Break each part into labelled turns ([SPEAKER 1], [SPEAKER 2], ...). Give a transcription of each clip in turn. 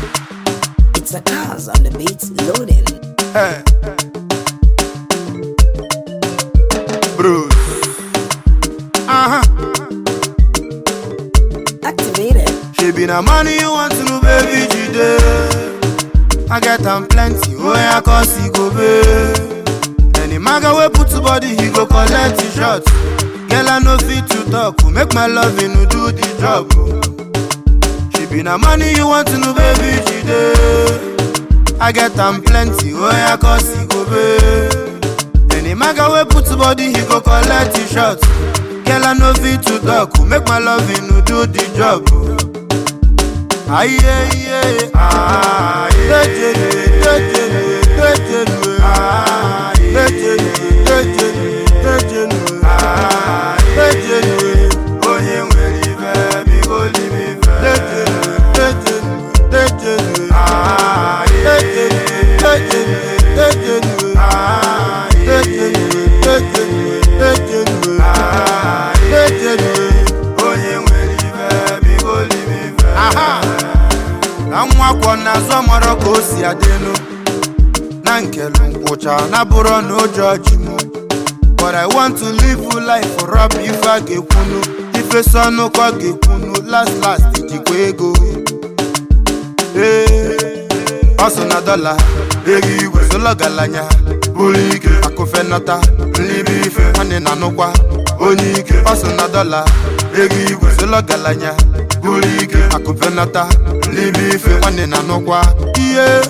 [SPEAKER 1] It's a cars on the beats loading.
[SPEAKER 2] Hey. Bruce.
[SPEAKER 1] Activated.
[SPEAKER 2] She be the money you want to know, baby, today. I get them plenty, oh yeah, cause he go pay. Any maga we put to body, he go collect his shots. Girl, I no fit to talk, make my loving do the job. She be the money you want to know, baby, today. I get them plenty, oh yeah, cause he go pay. Any maga we put to body, he go collect his shots. Girl, I no fit to talk, make my loving do the job. Aye, aye, aye, na zomoro ko si adenu na nkelu nkwucha na buro no judge mu. But I want to live a life for up if I get kunu. If a son no ko get kunu, last ijikwe ego. Also na dollar, egi igwe solo galanya. Bulike akofe nota, nlibi ife ane na nukwa onike. Also na dollar, egi igwe solo galanya. Bulike akofe nota, nlibi ife ane na nukwa. Yeah,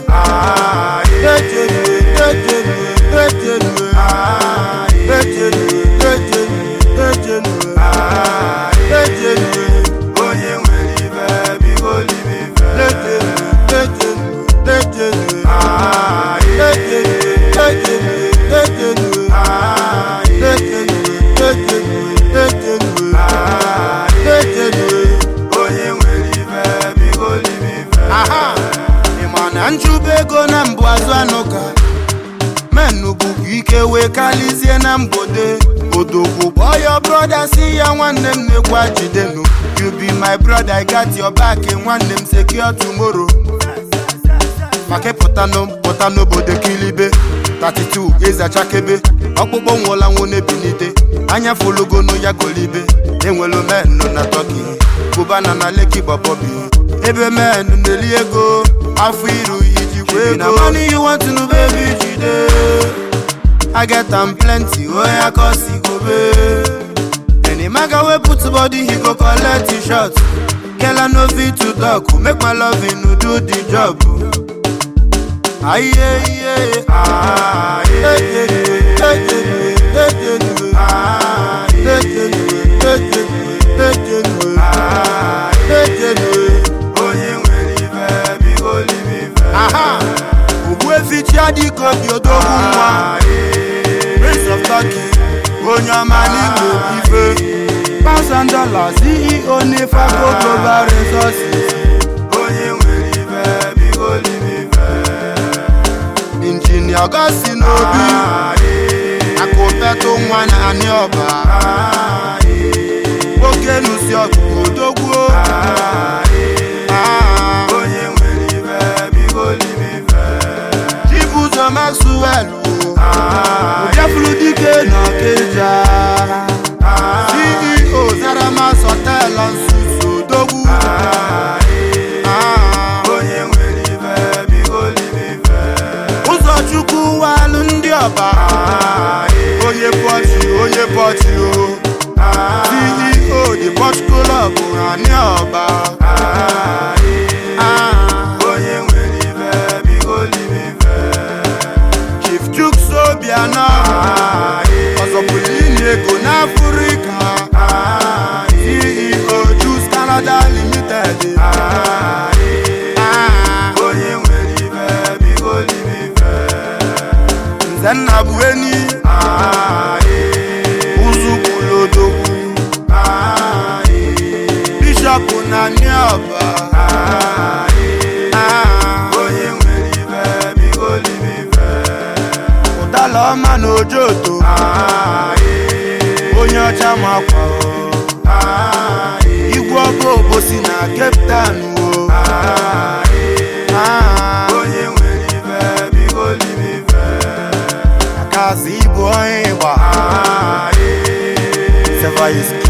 [SPEAKER 2] Anjubego na mbwazo anoka Menu buku ike we kalizie na mbode Odogwu boy your brother see ya nwanne m nekwa jidenu. You be my brother, I got your back and nwanne m secure tomorrow. Make potano bode kilibe 32 eza chakebe Okpukpo nwola nwone binite Anya fologo no ya golibe Enwelo menu na toki Kubana na leki bobobi Ebe menu neli ego Afiru ijikwe ego. Money you want to know, baby, today. I get them plenty, oh yeah, cause he go pay. Any maga we put to body, he go collect his shots. Girl, I no fit to talk, make my loving do the job. Aye, aye, aye, Fichadi kopi odogu mwa Prince of Turkey Onyama Ligbo ife $1,000 CEO Nefaco Global Resources Onye nwere ife bigo limife Engineer Gosi Nobi Akopeto nwana ani oba Oke nusi ogu odogwu Onye nwere ife bigo limife Maxwell, Ojafulu dike na keja. CEO Zaramas Hotel and Suits Odogwu. Onye nwere ife bigo limife. Uzochukwu walu ndị ọba. Onye pọchi o. CEO the Poch Club ani ọba. Onye nwere ife bigo limife. Biana Osopulini ego na Africa. CEO Juice Canada Limited. Onye nwere ife bigo limife. Nzenna power is